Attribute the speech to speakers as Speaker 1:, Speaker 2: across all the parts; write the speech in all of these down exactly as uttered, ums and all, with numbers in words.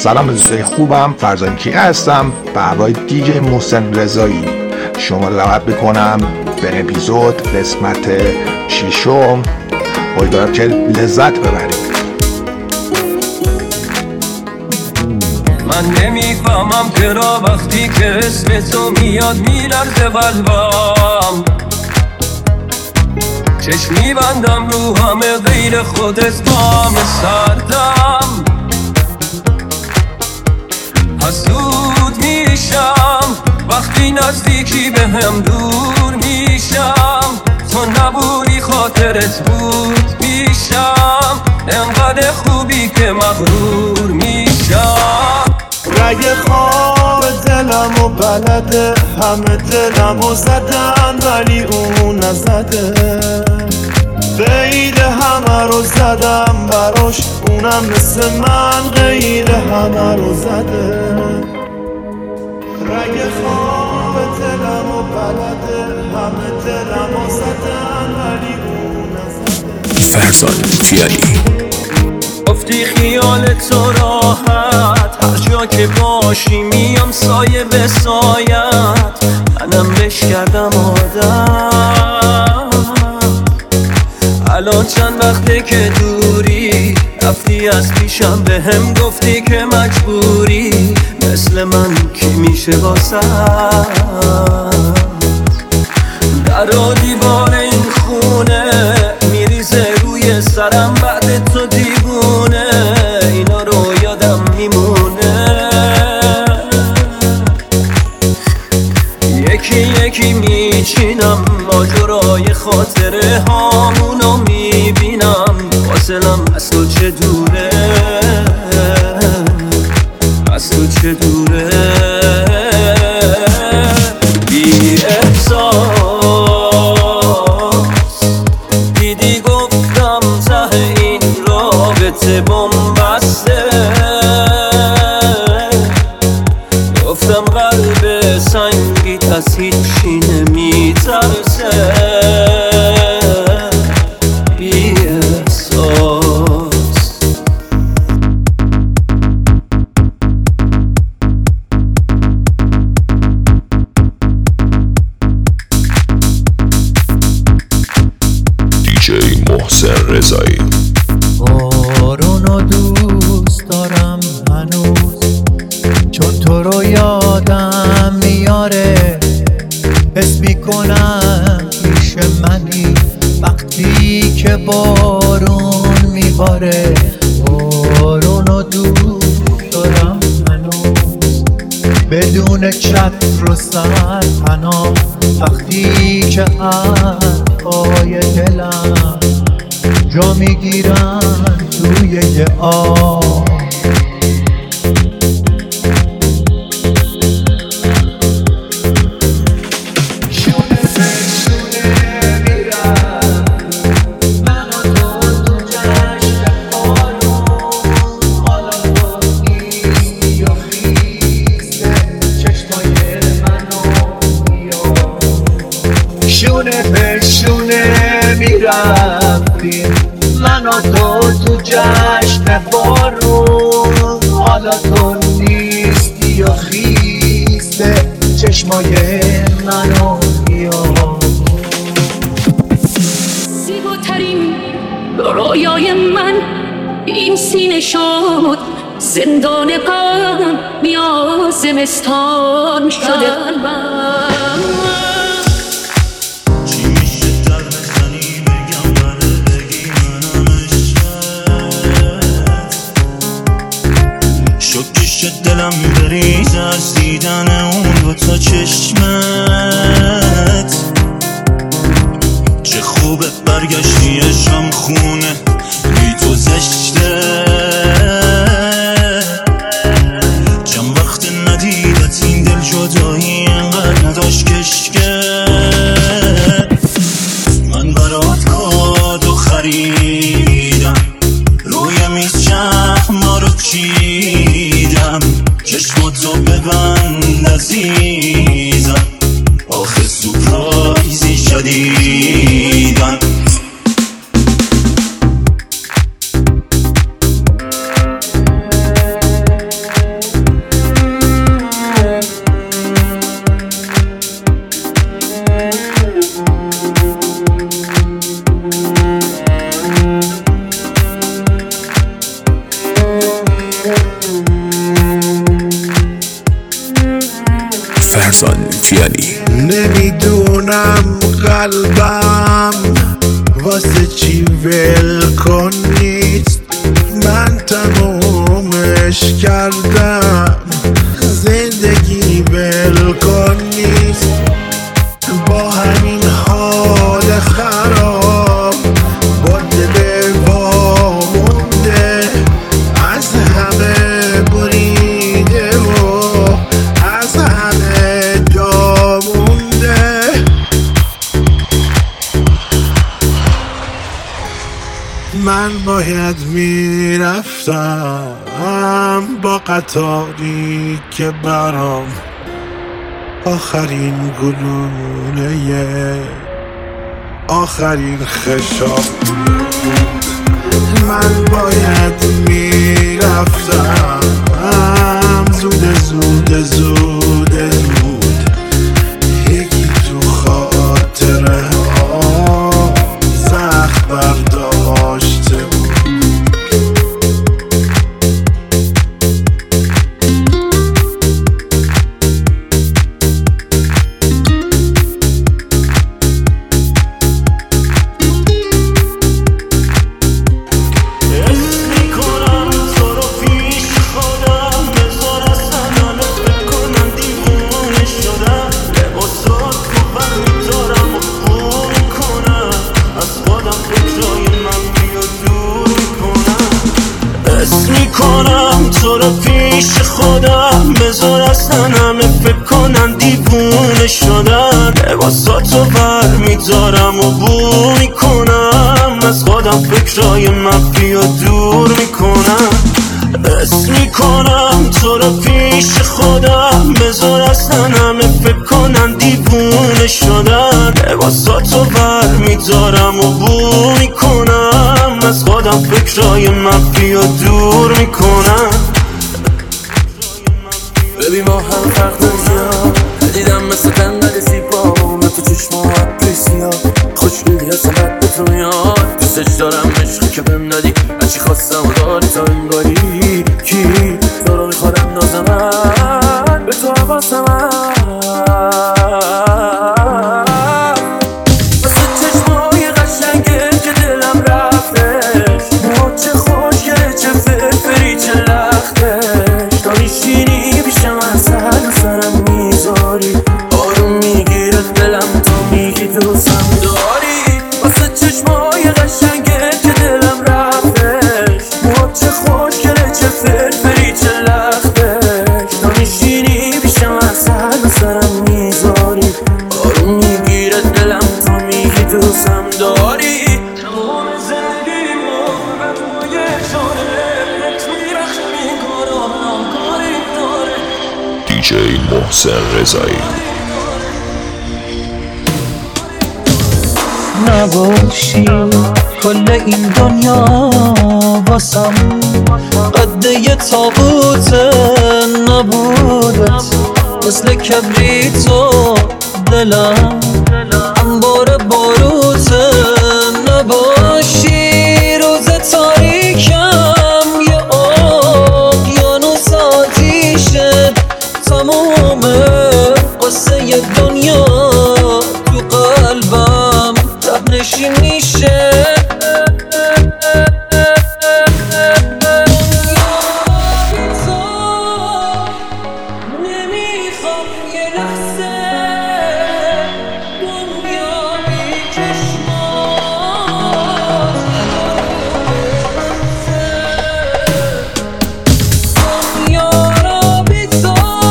Speaker 1: سلام دوستای خوبم، فرزان کیه هستم به همراه دیجی محسن رضایی. شما رو دعوت میکنم به اپیزود قسمت ششم. امیدوارم که لذت ببرید.
Speaker 2: من نمیفهمم چرا وقتی که اسم تو میاد میلرزه قلبم، چشم میبندم رو همه غیر خودت بام سردم، حسود میشم وقتی نزدیکی به هم دور میشم، تو نبودی خاطرت بود میشم، انقدر خوبی که مغرور میشم.
Speaker 3: رگ خواب دلم و بلده، همه دلم و زدن ولی اون نزده، قید همه رو زدم براش، اونم مثل من قید همه رو زده. رگ خواب دلم و بلده، همه دلم و زدن ولی اون نزده.
Speaker 4: فرزان کیه
Speaker 2: گفتی خیال تو راحت، هر جا که باشی میام سایه به سایت، منم بش کردم آدم. الان چند وقته که دوری، رفتی از پیشم به هم گفتی که مجبوری، مثل من کی میشه واسه در و دیوار این خونه میریزه روی سرم، بعد تو دیوونه اینا رو یادم میمونه، یکی یکی میچینم ماجرای خاطره هامونو میبینم، فاصلم از تو چه دوره، از تو چه دوره. بی احساس دیدی گفتم ته این رابطه بنبسته، گفتم قلب سنگیت از هیچی نمیترسه. بی احساس
Speaker 4: دیجی محسن رضایی.
Speaker 5: بارونو دوست دارم هنوز، چون تو رو یادم میاره، حس میکنم پیش منی وقتی که بارون میباره. بارونو دوست دارم هنوز، بدون چتر و سرپناه، وقتی که حرفای دلم جا میگیرن توی یه آب. شونه به شونه میرفتیم من و تو تو جشن بارون، حالا تو نیستی و خیسته چشمای منو بیا.
Speaker 6: زیباترین رویای من این سینه شد، زندان غم بیا زمستان شده قلبم.
Speaker 3: دلم بریز از دیدن اون دو تا چشمت، چه خوبه برگشتی شام خونه بی تو زشته، چند وقت ندیدت این دل جدایی انقدر نداشت کشکه. من برات کادو خریدم، روی میز چشما رو چیدم، چشماتو ببند عزیزم، آخه سورپرایزی شدیدم. قلبم واسه چی ول کن نیست، من تمومش کردم، زندگی ول کن نیست. با همین حال خراب با دل وامونده، از همه بریده و از همه جا مونده. من باید میرفتم با قطاری که برام آخرین گلوله آخرین خشاب. من باید میرفتم زود زود زود زود، یکی تو خاطره ها زخم برداشته بود.
Speaker 7: میکنم تو رو پیش خودم، بذار اصلا همه فکر کنن دیوونه شدن. لباساتو بر میدارم و بو میکنم، از خودم فکرای منفی و دور میکنم. اسم میکنم تو رو پیش خودم، بذار اصلا همه فکر کنن دیوونه شدن. لباساتو بر میدارم و بو میکنم، از خودم فکرای منفی و دور میکنم.
Speaker 2: ببین ما هم فرق نزیاد، دیدم مثل قندل زیبا من تو چشم و ابری سیاه. خوشگلی هستم بد به تو میاد، دوستش دارم عشقی که بهم دادی، هرچی خواستم و داری تا انگاری. کی تو رو میخوادم نازمن، به تو حواسم واسه چشمای قشنگه که دلم رفتش. ما چه خوشگله چه فرفری چه لختش، تا میشینی پیشم اصل سرم میذاری، آروم میگیره دلم تا میگی دوستم داری. واسه چشمای قشنگه که دلم رفتش، ما چه خوشگله چه فرفری چه لختش، تا میشینی پیشم اصل سرم میذاری، آروم میگیره دلم تا میگی دوستم داری. تمام زندگی ما به توی شانه میرخش میکنم کاری داره.
Speaker 4: دیجی محسن رضایی.
Speaker 8: نباشی کل این دنیا واسم قد یه تابوت نبودت، مثل کبریتو دلم انبار باروت. نباشی روز تاریکم یه اقیانوس آتیشه، تمومه قصه دنیا تو قلبم تبنشی میشه. نمیخوام یه لحظه دنیا بی چشمات، دنیا را بی تو.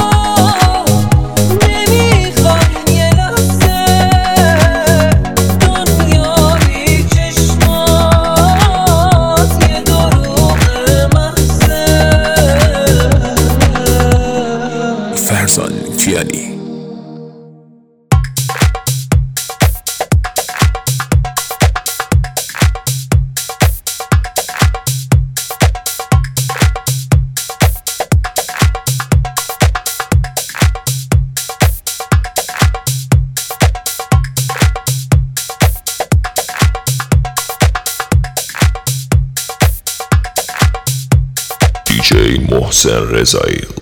Speaker 8: نمیخوام یه لحظه دنیا بی چشمات، یه دروغ محضه.
Speaker 4: فرزان فیانی. دیجی محسن رضایی